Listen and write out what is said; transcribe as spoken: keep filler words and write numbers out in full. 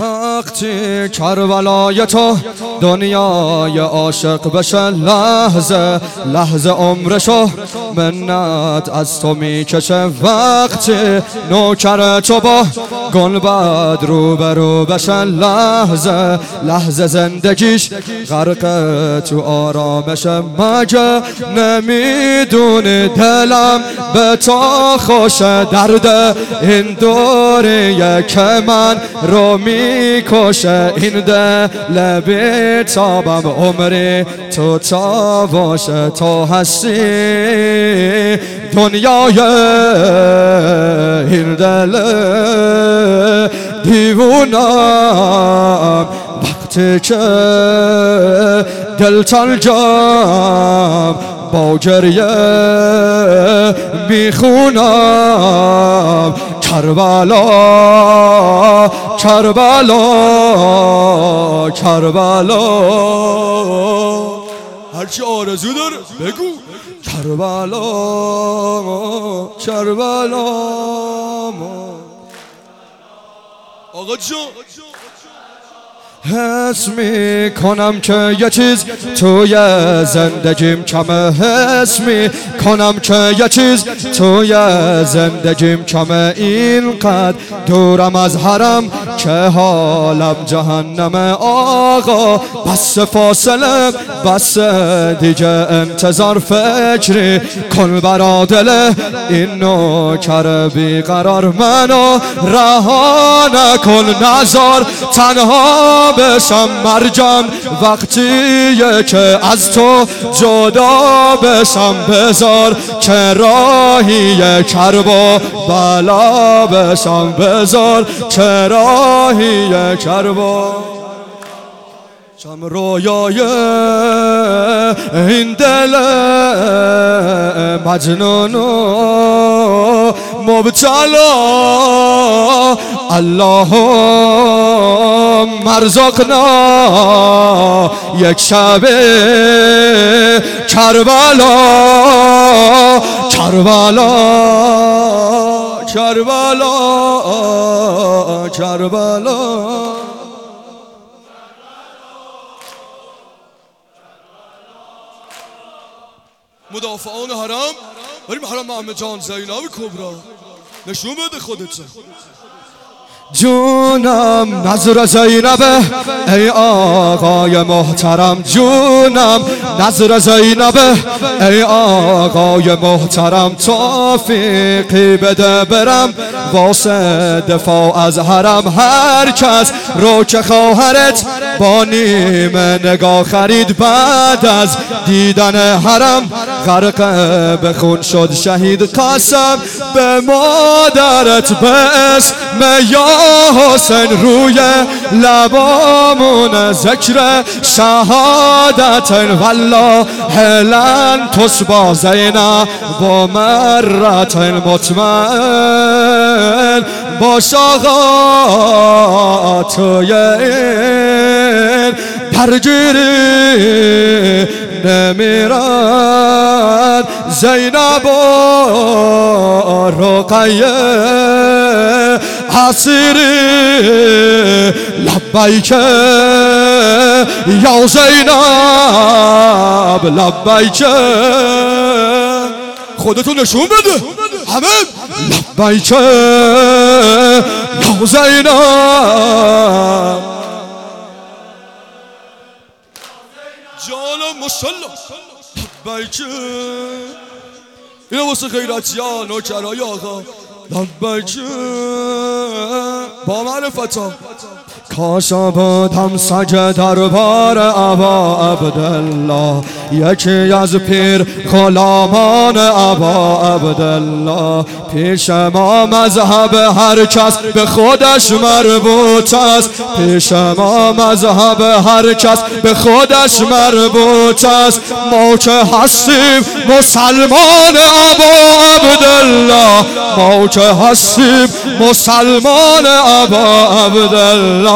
وقتی کربلای تو دنیای عاشق بشه، لحظه لحظه عمرشو منت از تو میکشه. وقتی نوکر تو با گنبد رو برو بشه، لحظه لحظه زندگیش غرق تو آرامشه. مگه نمیدونی دلم به تو خوشه، درد این دوریه که من رو میکشه. این دل بیتابم عمری تو تا باشه، تو هستی دنیای این دل دیوونم. وقتی که دل تنجم با گریه میخونم، کربلا کربلا کربلا. هرچی آرزو داره بگو. کربلا کربلا. آقا جان حس می کنم که یه چیز توی زندگیم کمه، حس می کنم که یه چیز توی زندگیم کمه. اینقدر دورم از حرم که حالم جهنمه. آقا بس فاصله بس دیگه انتظار، فکری کن برا دل این نوکر بیقرار. منو رها نکن نزار تنها بشم مرجان، وقتیه که از تو جدا بشم. بذار که راهی کرب و بلا بشم، بذار که راهی کرب و شم. رویای این دل مجنون و مبتلا، اللهم ارزقنا یک شب کربلا کربلا کربلا کربلا. مدافعان حرم بریم حرم محمد جان زینب کبرا، نشون بده خودت. جونم نظر زینبه ای آقای محترم، جونم نظر زینبه ای آقای محترم. توفیقی بده برم واسه دفاع از حرم. هر کس رو که خواهرت با نیمه نگاه خرید، بعد از دیدن حرم غرق به خون شد شهید. قسم به مادرت به اسم یا حسین روی لبامون ذکر شهادت، والله لن تصبح زینب با مرت مطمئن باش. آقا توی این درگیری نمیرن زینب و رقیه حسیری. لبیک یا زینب لبیک. خودتون نشون بده همه. لبیک یا زینب. جانم ماشاءالله. لبیک. اینو واسه غیرتیان نوکرای آقا. لبیک با معرفتا. کاش بودم سگ دربار ابا عبدالله، یکی از پیر غلامان ابا عبدالله. پیش ما مذهب هر کس به خودش مربوط است، پیش ما مذهب هر کس به خودش مربوط است. ما که هستیم مسلمان ابا عبدالله، ما که هستیم مسلمان ابا عبدالله.